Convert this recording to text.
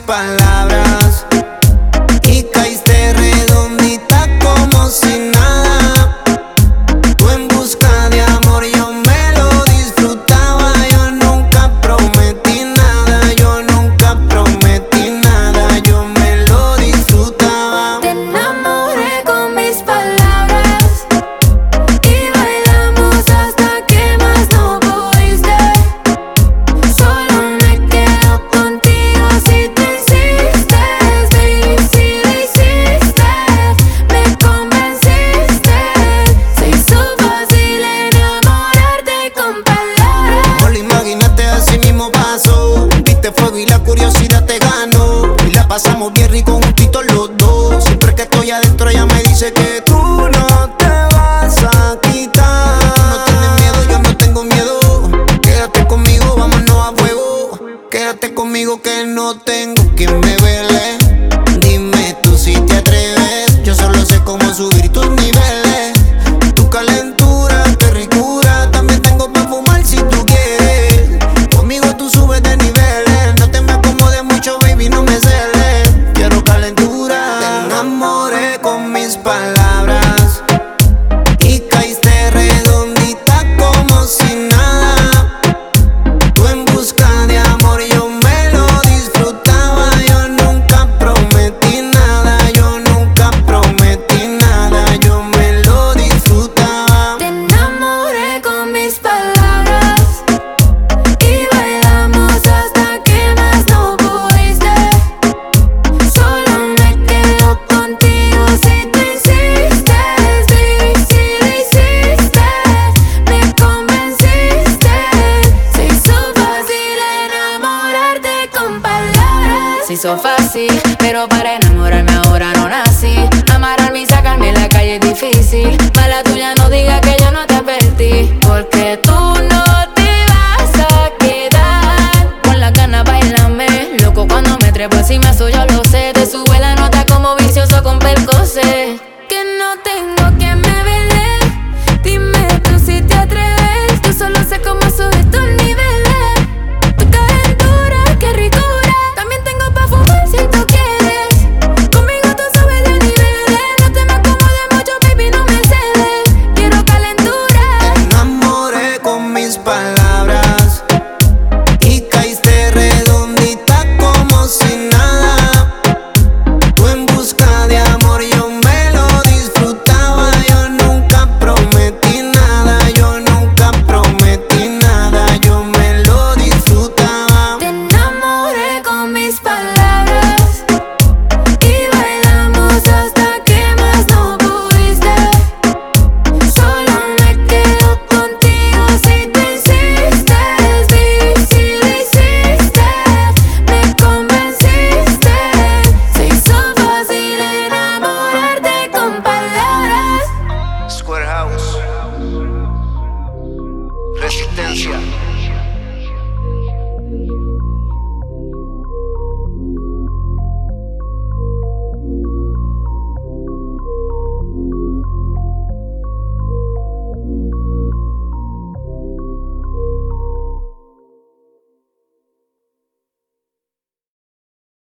palabras y caíste redondita como si nada. Tú en busca de amor, yo me lo disfrutaba. Yo nunca prometí nada, yo nunca prometí nada, yo me lo disfrutaba. Te enamoré con mis palabras y bailamos hasta que más no pudiste. Solo me quedo contigo si tú insistes, baby, si lo hiciste, me convenciste. Se hizo fácil enamorarte con palabras. No lo imaginaste, así mismo pasó. Viste fuego y la curiosidad te ganó. Y la pasamos bien rico juntitos los dos. Siempre que estoy adentro ella me dice que tú no te vas a quitar. No tienes miedo, yo no tengo miedo. Quédate conmigo, vámonos a fuego. Quédate conmigo que no tengo quien me vele. Dime tú si te atreves. Yo solo sé cómo subir tus niveles. Tu calentura, qué ricura. También tengo para fumar si tú quieres. Conmigo tú subes de niveles. No te me acomodes mucho, baby, no me celes. Quiero calentura. Te enamoré con mis palabras y caíste redondita como si nada. Tú en busca de amor, yo me lo disfrutaba. Yo nunca prometí nada, yo nunca prometí nada, yo me lo disfrutaba. Te enamoré con mis palabras y bailamos hasta que más no pudiste. Solo me quedo contigo si tú insistes, baby, si lo hiciste, me convenciste. Se hizo fácil enamorarte con palabras. Se hizo fácil, pero para enamorarme ahora no nací. Amarrarme y sacarme a la calle es difícil. Mala tuya, no diga que yo no te advertí, porque tú no